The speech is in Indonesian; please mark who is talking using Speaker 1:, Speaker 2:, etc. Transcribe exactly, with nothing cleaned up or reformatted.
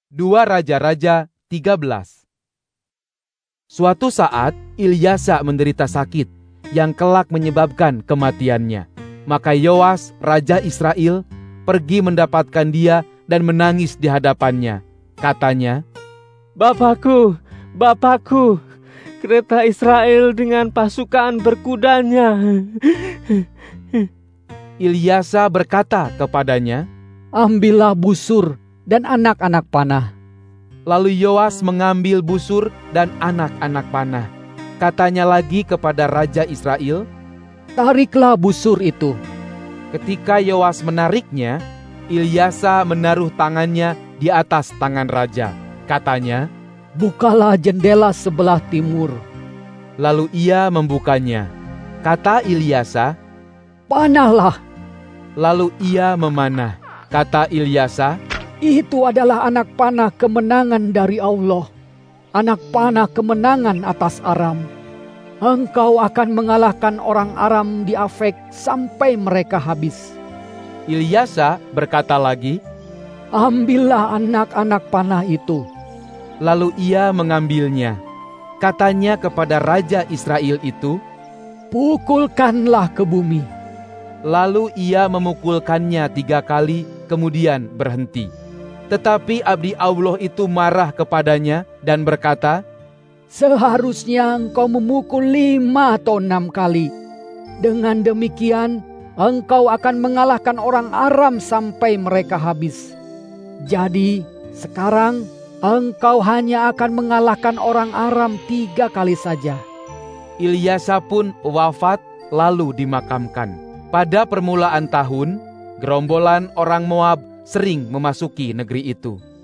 Speaker 1: dua Raja-Raja tiga belas. Suatu saat Ilyasa menderita sakit yang kelak menyebabkan kematiannya. Maka Yoas, Raja Israel, pergi mendapatkan dia dan menangis di hadapannya. Katanya,
Speaker 2: "Bapakku, Bapakku, kereta Israel dengan pasukan berkudanya."
Speaker 1: Ilyasa berkata kepadanya,
Speaker 3: "Ambillah busur dan anak-anak panah."
Speaker 1: Lalu Yoas mengambil busur dan anak-anak panah. Katanya lagi kepada Raja Israel,
Speaker 3: "Tariklah busur itu."
Speaker 1: Ketika Yoas menariknya, Ilyasa menaruh tangannya di atas tangan raja. Katanya,
Speaker 3: "Bukalah jendela sebelah timur."
Speaker 1: Lalu ia membukanya. Kata Ilyasa,
Speaker 3: "Panahlah."
Speaker 1: Lalu ia memanah. Kata Ilyasa,
Speaker 3: "Itu adalah anak panah kemenangan dari Allah, anak panah kemenangan atas Aram. Engkau akan mengalahkan orang Aram di Afek sampai mereka habis."
Speaker 1: Ilyasa berkata lagi,
Speaker 3: "Ambillah anak-anak panah itu."
Speaker 1: Lalu ia mengambilnya. Katanya kepada Raja Israel itu,
Speaker 3: "Pukulkanlah ke bumi."
Speaker 1: Lalu ia memukulkannya tiga kali, kemudian berhenti. Tetapi abdi Allah itu marah kepadanya dan berkata,
Speaker 3: "Seharusnya engkau memukul lima atau enam kali. Dengan demikian, engkau akan mengalahkan orang Aram sampai mereka habis. Jadi, sekarang engkau hanya akan mengalahkan orang Aram tiga kali saja."
Speaker 1: Ilyasa pun wafat lalu dimakamkan. Pada permulaan tahun, gerombolan orang Moab sering memasuki negeri itu.